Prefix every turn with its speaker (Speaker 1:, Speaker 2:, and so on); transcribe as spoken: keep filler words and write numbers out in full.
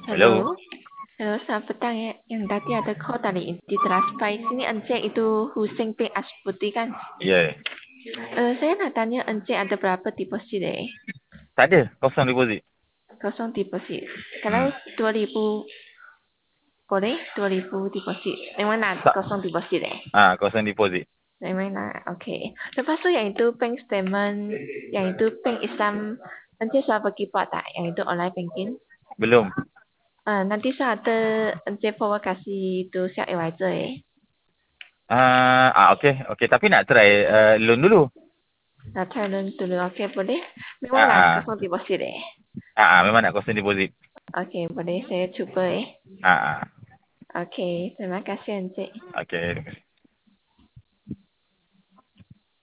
Speaker 1: Halo.
Speaker 2: Halo, halo selamat petang ya. Yang tadi ada call dari di Transpai. Sini Encik itu Hussein bin Asputi kan?
Speaker 1: Ya.
Speaker 2: Eh, saya nak tanya Encik ada berapa deposit eh?
Speaker 1: Tak ada. Kosong deposit.
Speaker 2: Kosong deposit.
Speaker 1: Hmm.
Speaker 2: Kalau dua ribu boleh? dua ribu deposit. Memang nak
Speaker 1: Tak.
Speaker 2: kosong deposit eh?
Speaker 1: Ah, kosong deposit.
Speaker 2: Memang nak. Okay. Lepas tu yang itu bank statement, yang itu bank Islam, Encik sudah pergi buat tak? Yang itu online banking?
Speaker 1: Belum.
Speaker 2: Ah, nanti saya ada Encik forward kasih itu siap advisor eh.
Speaker 1: Ah, ah okey. Okey, tapi nak try uh, loan dulu.
Speaker 2: Nak try loan dulu. Okay, boleh? Memang
Speaker 1: Ah,
Speaker 2: nak
Speaker 1: ah.
Speaker 2: kosong deposit eh?
Speaker 1: Ah, ah, memang nak kosong deposit.
Speaker 2: Okey, boleh saya cuba eh.
Speaker 1: Ah, ah.
Speaker 2: Okey, terima kasih Encik.
Speaker 1: Okey.